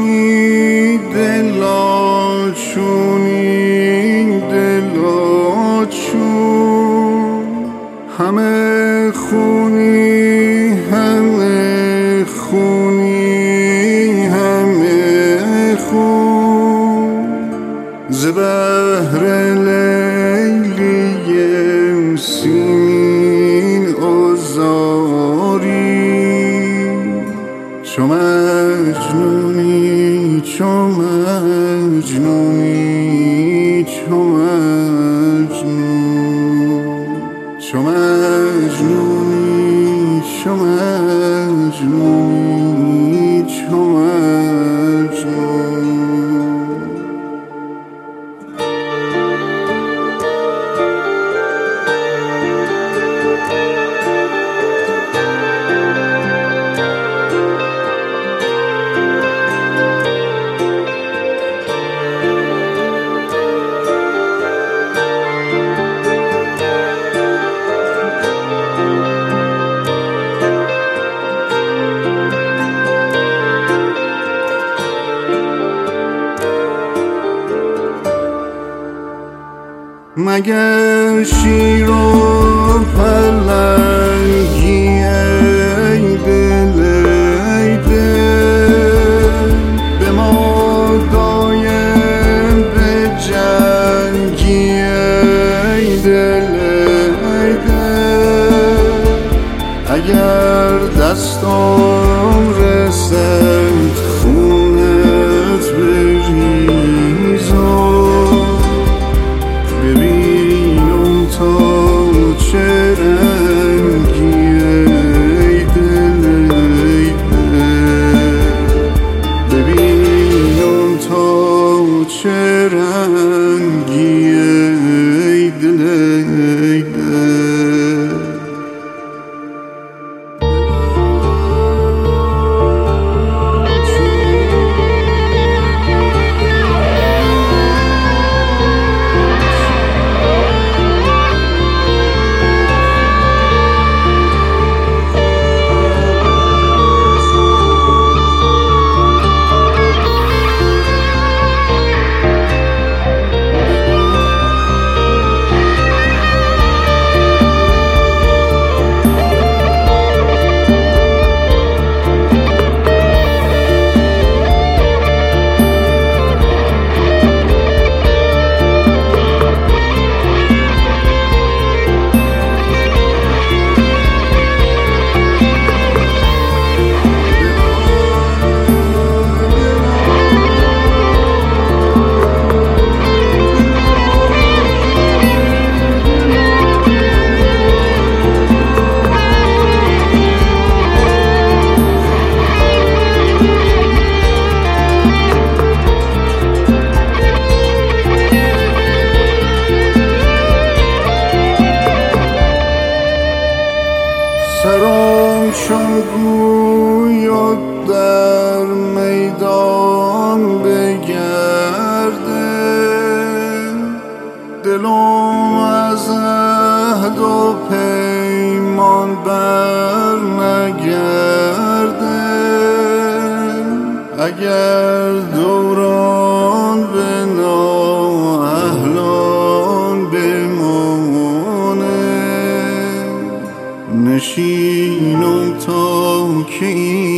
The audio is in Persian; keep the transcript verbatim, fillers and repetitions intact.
چونی دلا چونی دلا چون همه خونی همه خونی همه خون ز بهر لیلی سیمین آزاری چو مجنونی چو مجنونی چو مجنون چو مجنونی چو مجنونی چو مجنون مگر شیر و پلنگی ای دل ای دل به ما دایم به جنگی ای دل ای دل اگر دستم رسد خونت بریزم ببینم تا چه رنگی ای دل ای دل ببینم تا چه رنگی ای دل ای دل سرم چون گوید در میدان بگرده دلم از عهد و پیمان بر نگرده اگر دوران به نااهلان بمانه نشینم تا که